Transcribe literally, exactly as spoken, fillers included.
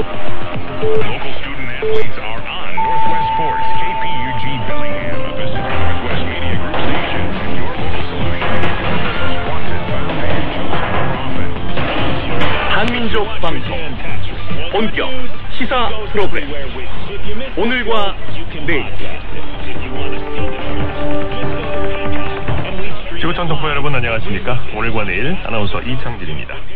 Local student athletes are on Northwest Sports, K P U G Bellingham, a Pacific Northwest Media Group station, your local solution to wanted, found, and chosen for offense. 한민족 방송 본격 시사 프로그램 오늘과 내일. 지구촌 동포 여러분 안녕하십니까? 오늘과 내일 아나운서 이창진입니다.